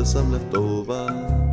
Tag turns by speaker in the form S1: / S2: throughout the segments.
S1: some leftover.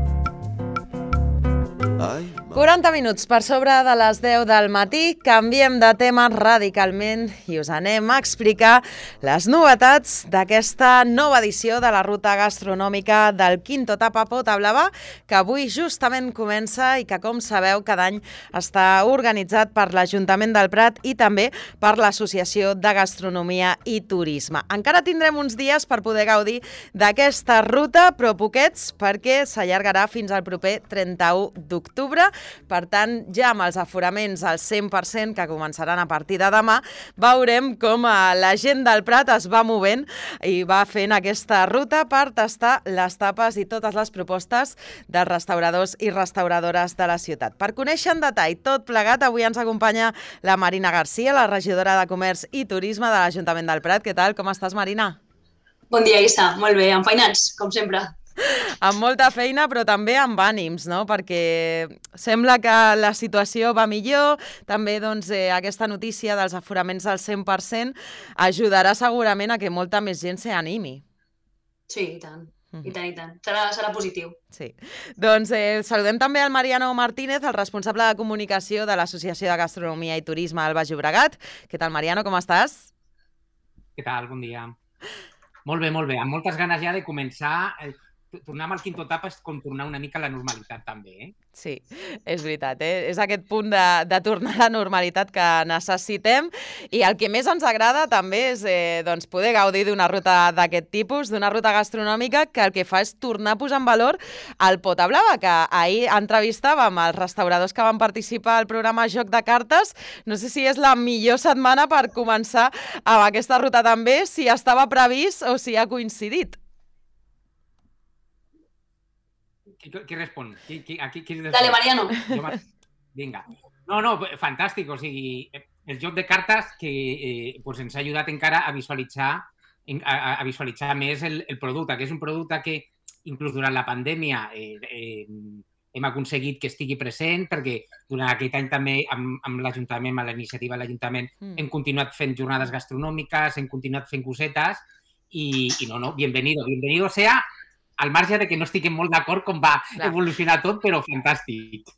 S2: 40 minuts per sobre de les 10 del matí, canviem de tema radicalment i us anem a explicar les novetats d'aquesta nova edició de la ruta gastronòmica del Quinto Tapa Pota Blava, que avui justament comença i que, com sabeu, cada any està organitzat per l'Ajuntament del Prat i també per l'Associació de Gastronomia i Turisme. Encara tindrem uns dies per poder gaudir d'aquesta ruta, però poquets, perquè s'allargarà fins al proper 31 d'octubre. Per tant, ja amb els aforaments al 100% que començaran a partir de demà, veurem com la gent del Prat es va movent i va fent aquesta ruta per tastar les tapes i totes les propostes dels restauradors i restauradores de la ciutat. Per conèixer en detall tot plegat, avui ens acompanya la Marina Garcia, la regidora de Comerç i Turisme de l'Ajuntament del Prat. Què tal? Com estàs, Marina?
S3: Bon dia, Issa. Molt bé, enfeinats, com sempre.
S2: Amb molta feina, però també amb ànims, no? Perquè sembla que la situació va millor. També aquesta notícia dels aforaments al 100% ajudarà segurament a que molta més gent s'animi.
S3: Sí, i tant. I tant. Serà positiu.
S2: Sí. Doncs saludem també al Mariano Martínez, el responsable de comunicació de l'Associació de Gastronomia i Turisme del Baix Llobregat. Què tal, Mariano? Com estàs?
S4: Què tal? Bon dia. Molt bé, molt bé. Amb moltes ganes ja de començar. Tornar amb el Quinto Tapa és com tornar una mica a la normalitat, també,
S2: Sí, és veritat, És aquest punt de tornar a la normalitat que necessitem, i el que més ens agrada també és poder gaudir d'una ruta d'aquest tipus, d'una ruta gastronòmica que el que fa és tornar a posar en valor el Pota Blava, que ahir entrevistàvem els restauradors que van participar al programa Joc de Cartes. No sé si és la millor setmana per començar amb aquesta ruta també, si estava previst o si ha coincidit.
S4: Qui respon? Qui respon?
S3: Dale, Mariano.
S4: Vinga. No, fantàstic. O sigui, el joc de cartes que ens ha ajudat encara a visualitzar més el producte, que és un producte que inclús durant la pandèmia hem aconseguit que estigui present, perquè durant aquest any també amb l'Ajuntament, amb la iniciativa de l'Ajuntament, hem continuat fent jornades gastronòmiques, hem continuat fent cosetes i bienvenido sea, al marge de que no estiguem molt d'acord com va evolucionar tot, però fantàstic.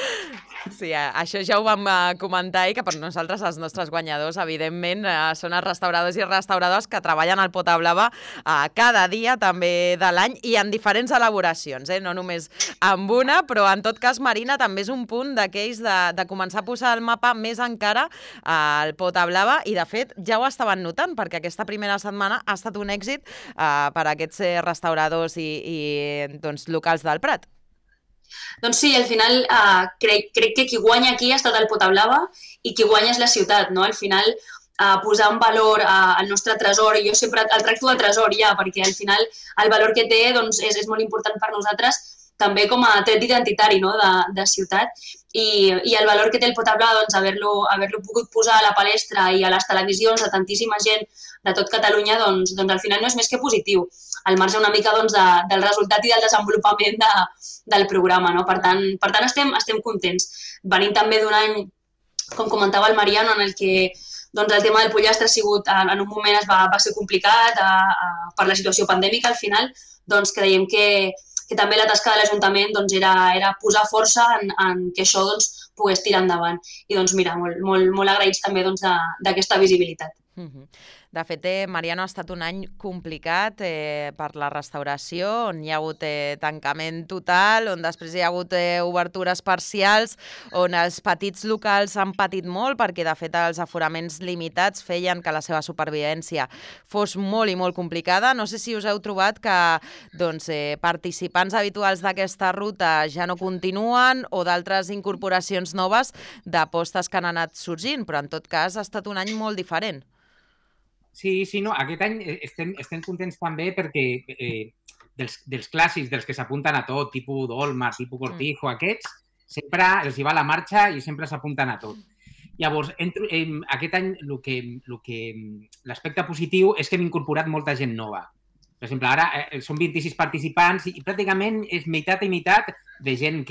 S2: Sí, això ja ho vam comentar i que per nosaltres els nostres guanyadors, evidentment, són els restauradors i restauradors que treballen al Pota Blava cada dia també de l'any i en diferents elaboracions, no només amb una, però en tot cas, Marina, també és un punt d'aquells de començar a posar al mapa més encara al Pota Blava i, de fet, ja ho estaven notant, perquè aquesta primera setmana ha estat un èxit per a aquests restauradors i locals del Prat.
S3: Doncs sí, al final crec que qui guanya aquí ha estat el Pota Blava i qui guanya és la ciutat, no? Al final posar en valor el nostre tresor, i jo sempre el tracto de tresor ja, perquè al final el valor que té és molt important per nosaltres, també com a tret identitari, no? de ciutat, i el valor que té el Pota Blava, haver-lo pogut posar a la palestra i a les televisions de tantíssima gent de tot Catalunya, doncs al final no és més que positiu, al marge una mica del resultat i del desenvolupament del programa, no? Per tant estem contents. Venim també d'un any, com comentava el Mariano, en el que el tema del pollastre ha sigut, en un moment va ser complicat per la situació pandèmica, al final, creiem que també la tasca de l'Ajuntament era posar força en que això pogués tirar endavant. I mira, molt agraïts també d'aquesta visibilitat.
S2: De fet, Mariano, ha estat un any complicat per la restauració, on hi ha hagut tancament total, on després hi ha hagut obertures parcials, on els petits locals han patit molt, perquè de fet els aforaments limitats feien que la seva supervivència fos molt i molt complicada. No sé si us heu trobat que participants habituals d'aquesta ruta ja no continuen o d'altres incorporacions noves d'apostes que han anat sorgint, però en tot cas ha estat un any molt diferent.
S4: Sí, no, aquest any estem contents també perquè dels clàssics, dels que s'apunten a tot, tipus Dolmar, tipus Cortijo, aquests, sempre els hi va la marxa i sempre s'apunten a tot. Llavors, aquest any l'aspecte positiu és que hem incorporat molta gent nova. Per exemple, ara són 26 participants i pràcticament és meitat i meitat de gent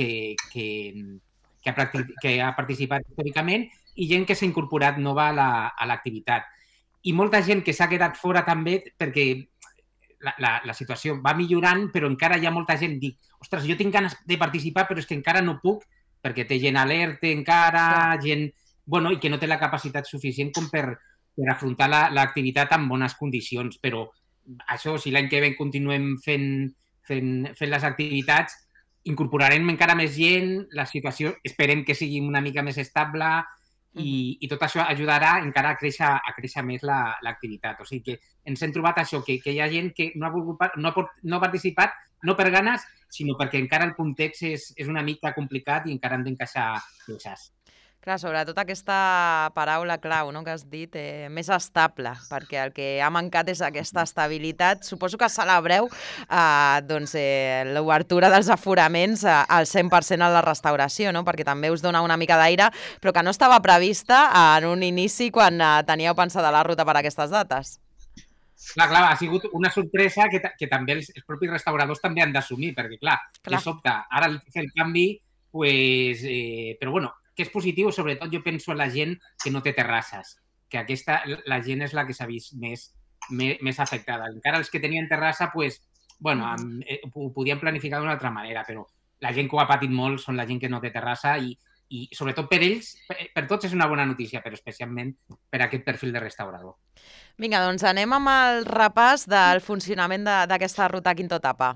S4: que ha participat històricament i gent que s'ha incorporat nova a l'activitat. I molta gent que s'ha quedat fora també perquè la situació va millorant, però encara hi ha molta gent que dic, ostres, jo tinc ganes de participar, però és que encara no puc, perquè té gent alerta encara, gent, bueno, i que no té la capacitat suficient com per afrontar l'activitat en bones condicions. Però això, si l'any que ve continuem fent les activitats, incorporarem encara més gent, la situació esperem que sigui una mica més estable i tot això ajudarà encara a créixer més l'activitat. O sigui que ens hem trobat això, que hi ha gent que no ha participat no per ganes, sinó perquè encara el context és una mica complicat i encara han d'encaixar peces.
S2: Clar, sobretot aquesta paraula clau, no?, que has dit, més estable, perquè el que ha mancat és aquesta estabilitat. Suposo que celebreu l'obertura dels aforaments al 100% a la restauració, no?, perquè també us dona una mica d'aire, però que no estava prevista en un inici quan teníeu pensada la ruta per aquestes dates.
S4: Clar, ha sigut una sorpresa que també els propis restauradors també han d'assumir, perquè, clar, de sobte, ara fer el canvi, però bueno, que és positiu, sobretot jo penso en la gent que no té terrasses, que la gent és la que s'ha vist més afectada. Encara els que tenien terrassa, ho podien planificar d'una altra manera, però la gent que ho ha patit molt són la gent que no té terrassa i sobretot per ells, per tots és una bona notícia, però especialment per aquest perfil de restaurador.
S2: Vinga, doncs anem amb el repàs del funcionament d'aquesta ruta Quinto Tapa.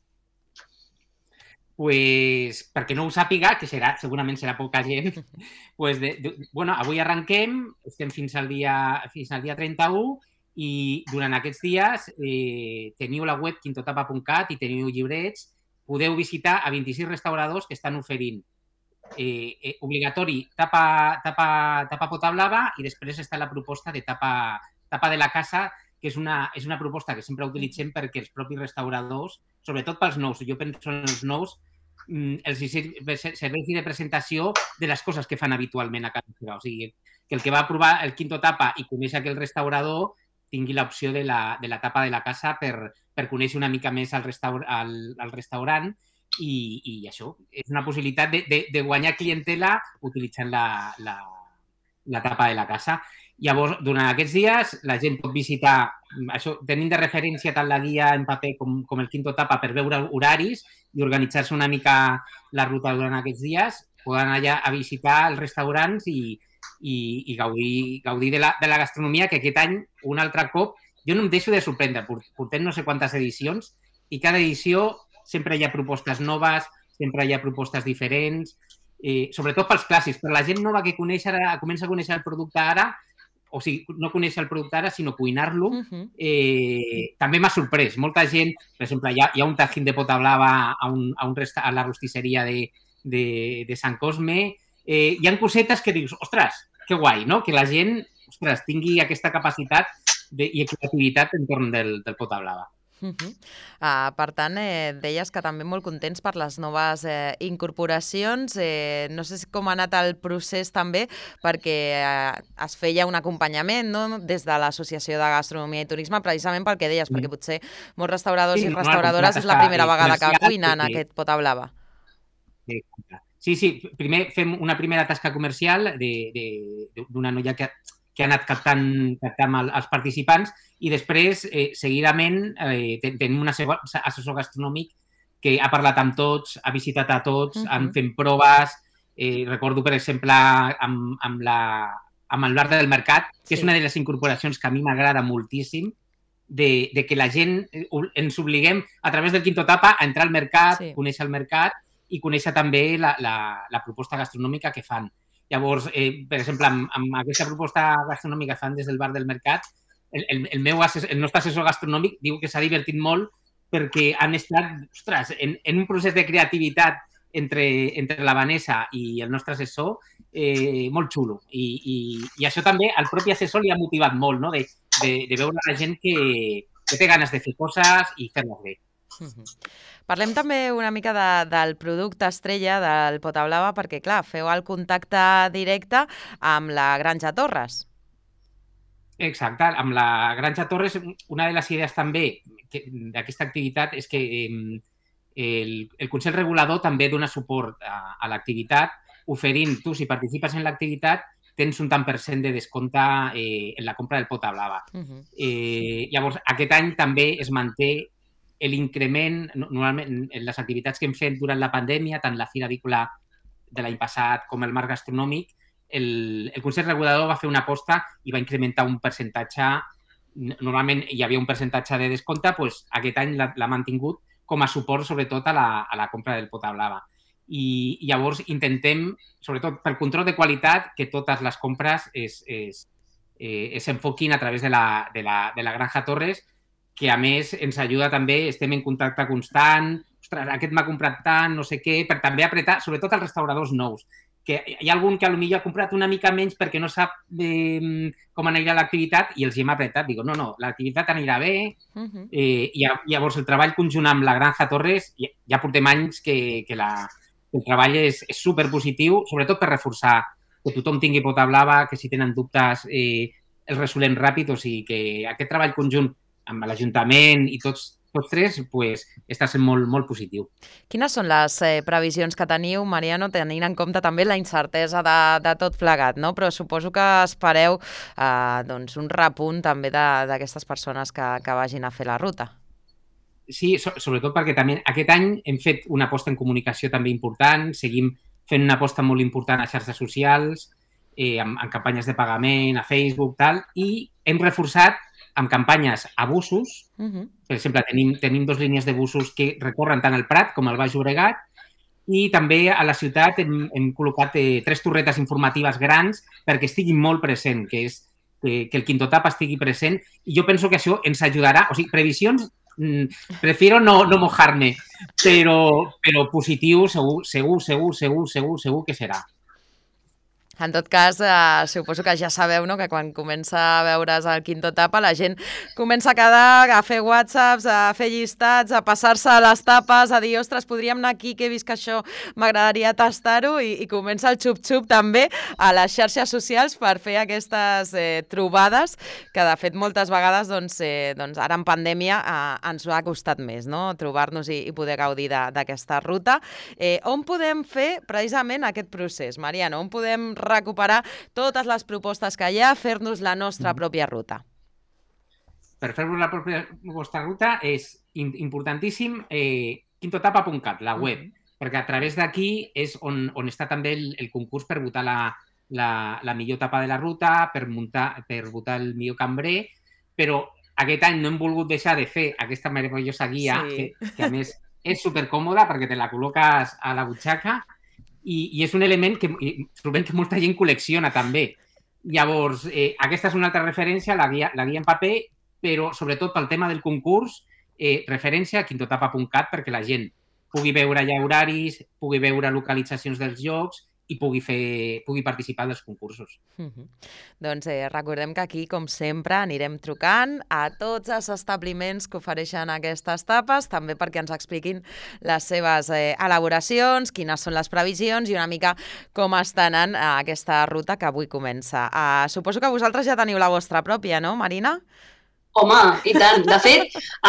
S4: Perquè no ho sàpiga, que segurament serà poca gent, avui arrenquem, estem fins al dia 31 i durant aquests dies teniu la web quintotapa.cat i teniu llibrets, podeu visitar a 26 restauradors que estan oferint obligatori tapa potablava i després està la proposta de tapa de la casa, que és una proposta que sempre utilitzem perquè els propis restauradors, sobretot pels nous, jo penso en els nous, els serveix de presentació de les coses que fan habitualment a casa seva. O sigui, que el que va provar el Quinto Tapa i coneix aquell restaurador tingui l'opció de la tapa de la casa per conèixer una mica més al restaurant i això és una possibilitat de guanyar clientela utilitzant la tapa de la casa. Llavors, durant aquests dies, la gent pot visitar, això, tenint de referència tant la guia en paper com el Quinto Tapa per veure horaris i organitzar-se una mica la ruta durant aquests dies, poden anar allà a visitar els restaurants i gaudir de la gastronomia, que aquest any, un altre cop, jo no em deixo de sorprendre. Portem no sé quantes edicions i cada edició sempre hi ha propostes noves, sempre hi ha propostes diferents, sobretot pels clàssics. Per la gent nova que comença a conèixer el producte ara, o sigui, no conèixer el producte ara, sinó cuinar-lo, també m'ha sorprès. Molta gent, per exemple, hi ha un tajín de pota blava a la rostisseria de Sant Cosme. Hi ha cosetes que dius, ostres, que guai, no? Que la gent, ostres, tingui aquesta capacitat i creativitat entorn del pota blava.
S2: Per tant, deies que també molt contents per les noves incorporacions. No sé com ha anat el procés també, perquè es feia un acompanyament, no?, des de l'Associació de Gastronomia i Turisme, precisament pel que deies, perquè potser molts restauradors i restauradores és la primera vegada que cuinen aquest pota blava.
S4: Sí, primer fem una primera tasca comercial d'una noia que ha anat captant els participants i després, seguidament, tenim un assessor gastronòmic que ha parlat amb tots, ha visitat a tots, han fet proves. Recordo, per exemple, amb el bar del mercat, que és una de les incorporacions que a mi m'agrada moltíssim, de que la gent ens obliguem a través del Quinto Tapa a entrar al mercat, conèixer el mercat i conèixer també la proposta gastronòmica que fan. Llavors, per exemple, amb aquesta proposta gastronòmica que fan des del bar del mercat, el nostre assessor gastronòmic diu que s'ha divertit molt perquè han estat, ostres, en un procés de creativitat entre la Vanessa i el nostre assessor molt xulo. I això també al propi assessor li ha motivat molt, no?, de veure la gent que té ganes de fer coses i fer-les bé.
S2: Parlem també una mica del producte estrella del pota blava, perquè, clar, feu el contacte directe amb la Granja Torres.
S4: Exacte, amb la Granja Torres, una de les idees també d'aquesta activitat és que el Consell Regulador també dona suport a l'activitat, oferint, tu, si participes en l'activitat, tens un tant per cent de descompte en la compra del Potablava. Llavors, aquest any també es manté l'increment, normalment, en les activitats que hem fet durant la pandèmia, tant la Fira Avícola de l'any passat com el Marc Gastronòmic, el Consell Regulador va fer una aposta i va incrementar un percentatge. Normalment hi havia un percentatge de descompte, doncs aquest any l'ha mantingut com a suport, sobretot, a la compra del Potablava. I llavors intentem, sobretot pel control de qualitat, que totes les compres s'enfoquin a través de la Granja Torres, que a més ens ajuda també, estem en contacte constant, ostres, aquest m'ha comprat tant, no sé què, per també apretar, sobretot als restauradors nous, que hi ha algun que potser ha comprat una mica menys perquè no sap com anirà l'activitat i els hi hem apretat. Digo, no, l'activitat anirà bé. I llavors el treball conjunt amb la Granja Torres, ja portem anys que el treball és superpositiu, sobretot per reforçar que tothom tingui Potablava, que si tenen dubtes els resolem ràpid, o sigui que aquest treball conjunt amb l'Ajuntament i tots tres està sent molt positiu.
S2: Quines són les previsions que teniu, Mariano, tenint en compte també la incertesa de tot plegat, no? Però suposo que espereu un repunt també d'aquestes persones que vagin a fer la ruta.
S4: Sí, sobretot perquè també aquest any hem fet una aposta en comunicació també important, seguim fent una aposta molt important a xarxes socials, en campanyes de pagament, a Facebook, tal, i hem reforçat amb campanyes a busos. Per exemple, tenim 2 línies de busos que recorren tant el Prat com el Baix Llobregat, i també a la ciutat hem col·locat 3 torretes informatives grans perquè estiguin molt present, que és que el Quinto Tapa estigui present, i jo penso que això ens ajudarà. O sigui, previsions, prefiero no mojar-me, però positiu segur que serà.
S2: En tot cas, suposo que ja sabeu, no?, que quan comença a veure's el Quinto Tapa la gent comença a quedar, a fer whatsapps, a fer llistats, a passar-se a les tapes, a dir, ostres, podríem anar aquí, que he vist que això m'agradaria tastar-ho, i comença el xup-xup també a les xarxes socials per fer aquestes trobades, que de fet moltes vegades, ara en pandèmia ens ha costat més, no?, trobar-nos i poder gaudir d'aquesta ruta. On podem fer precisament aquest procés, Mariano? On podem recuperar totes les propostes que hi ha, fer-nos la nostra pròpia ruta?
S4: Per fer-nos la vostra ruta és importantíssim quintotapa.cat, la web, perquè a través d'aquí és on està també el concurs per votar la millor tapa de la ruta, per votar el millor cambrer, però aquest any no hem volgut deixar de fer aquesta meravellosa guia, que a més és supercòmoda perquè te la col·loques a la butxaca, i és un element que trobem que molta gent col·lecciona també. Llavors, aquesta és una altra referència, la guia en paper, però sobretot pel tema del concurs, referència a quintotapa.cat perquè la gent pugui veure ja horaris, pugui veure localitzacions dels llocs i pugui participar dels concursos.
S2: Doncs recordem que aquí, com sempre, anirem trucant a tots els establiments que ofereixen aquestes tapes, també perquè ens expliquin les seves elaboracions, quines són les previsions i una mica com està anant aquesta ruta que avui comença. Suposo que vosaltres ja teniu la vostra pròpia, no, Marina?
S3: Home, i tant. De fet,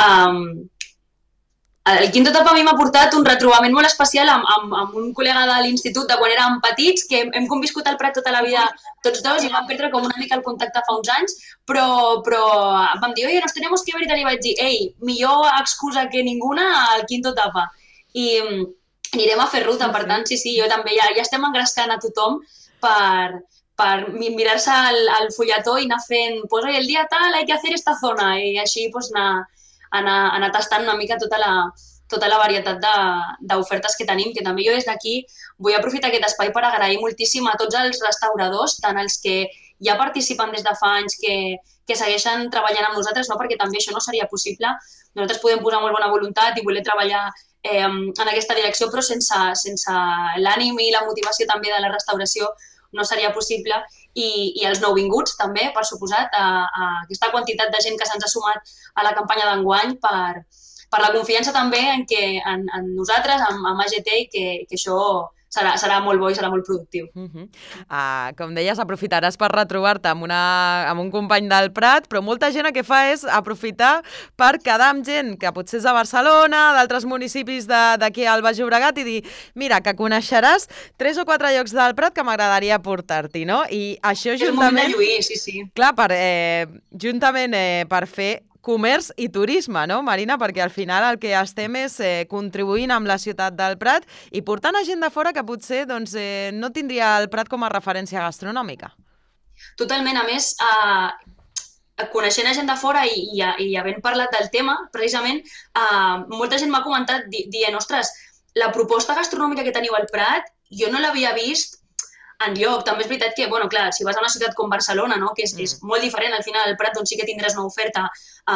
S3: el Quinto Tapa a mi m'ha portat un retrobament molt especial amb un col·lega de l'institut de quan érem petits, que hem conviscut al Prat tota la vida tots dos i vam perdre com una mica el contacte fa uns anys, però vam dir, oye, nos tenemos que ver, i li vaig dir, ei, millor excusa que ninguna al Quinto Tapa. I anirem a fer ruta, per tant, sí, jo també ja estem engrescant a tothom per mirar-se el fulletó i anar fent, pues hoy el día tal hay que hacer esta zona, i així pues anar tastant una mica tota la varietat d'ofertes que tenim, que també jo des d'aquí vull aprofitar aquest espai per agrair moltíssim a tots els restauradors, tant els que ja participen des de fa anys que segueixen treballant amb nosaltres, no? Perquè també això no seria possible. Nosaltres podem posar molt bona voluntat i voler treballar en aquesta direcció, però sense l'ànim i la motivació també de la restauració no seria possible, i els nouvinguts també, per suposat, a aquesta quantitat de gent que se'ns ha sumat a la campanya d'enguany per la confiança també en nosaltres, amb AGT, i que això serà molt bo i serà molt productiu.
S2: Com deies, aprofitaràs per retrobar-te amb un company del Prat, però molta gent el que fa és aprofitar per quedar amb gent que potser és de Barcelona, d'altres municipis d'aquí al Baix Llobregat i dir, mira, que coneixeràs 3 o 4 llocs del Prat que m'agradaria portar-t'hi, no? I això
S3: juntament... És un moment de lluir, sí.
S2: Clar, juntament per fer comerç i turisme, no, Marina? Perquè al final el que estem és contribuint amb la ciutat del Prat i portant a gent de fora que potser no tindria el Prat com a referència gastronòmica.
S3: Totalment. A més, coneixent a gent de fora i havent parlat del tema, precisament, molta gent m'ha comentat dient, ostres, la proposta gastronòmica que teniu al Prat jo no l'havia vist enlloc. També és veritat que, bueno, clar, si vas a una ciutat com Barcelona, no?, que és molt diferent, al final al Prat doncs sí que tindràs una oferta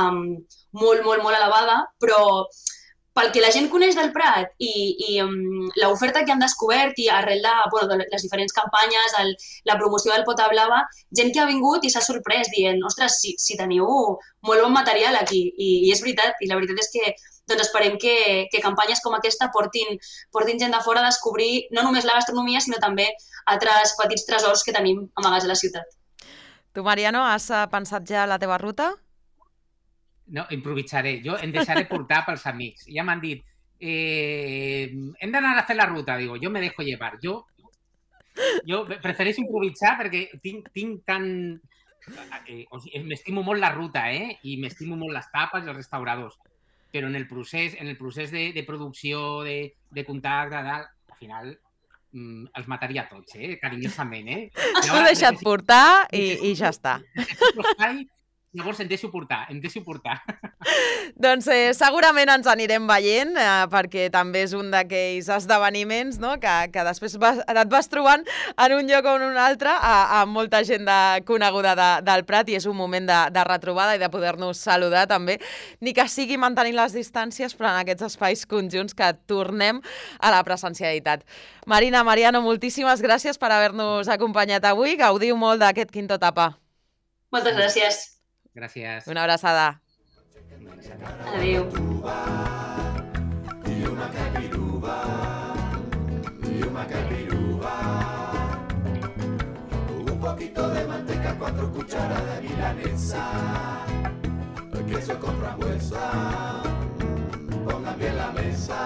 S3: molt elevada, però pel que la gent coneix del Prat i l'oferta que han descobert i arrel de les diferents campanyes, la promoció del Pota Blava, gent que ha vingut i s'ha sorprès dient, ostres, si teniu molt bon material aquí, i és veritat, i la veritat és que doncs esperem que campanyes com aquesta portin gent de fora a descobrir no només la gastronomia, sinó també altres petits tresors que tenim amagats a la ciutat.
S2: Tu, Mariano, has pensat ja la teva ruta?
S4: No, improvisaré. Jo em deixaré portar pels amics. Ja m'han dit, hem d'anar a fer la ruta. Digo, yo me dejo llevar. Jo prefereixo improvisar perquè tinc tan... M'estimo molt la ruta, i m'estimo molt les tapes i els restauradors. Però en el procés de producció, de contacte, al final els mataria tots, carinyosament.
S2: T'ho he deixat portar i ja està.
S4: Llavors em deixo portar.
S2: Doncs segurament ens anirem veient, perquè també és un d'aquells esdeveniments, no?, que després et vas trobant en un lloc o en un altre amb molta gent coneguda del Prat i és un moment de retrobada i de poder-nos saludar també, ni que sigui mantenint les distàncies, però en aquests espais conjunts que tornem a la presencialitat. Marina, Mariano, moltíssimes gràcies per haver-nos acompanyat avui. Gaudiu molt d'aquest Quinto Tapa.
S3: Moltes gràcies.
S4: Gràcies.
S2: Una abraçada.
S3: Adéu.
S1: Un poquito de manteca, 4 cucharadas de milanesa, queso con frambuesa, pongan bien la mesa.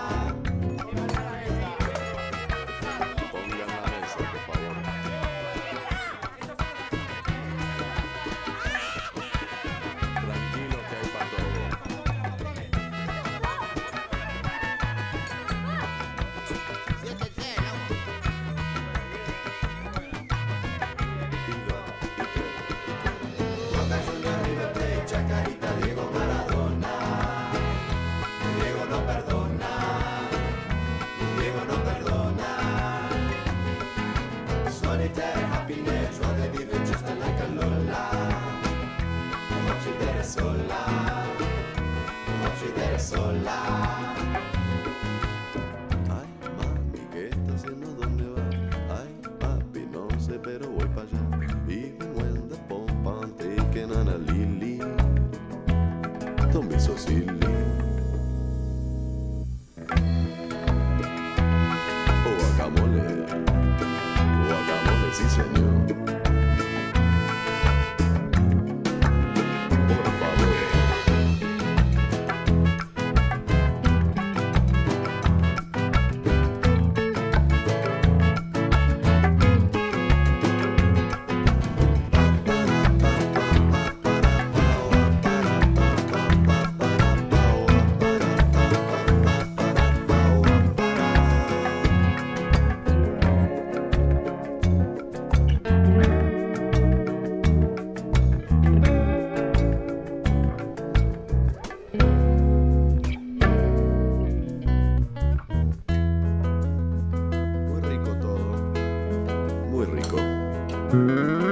S1: Sola. Ay, mami, ¿qué está haciendo? ¿Dónde va? Ay, papi, no sé, pero voy para allá. Even when the pompa taken on a lily, don't be so silly. Guacamole, sí señor. Muy rico.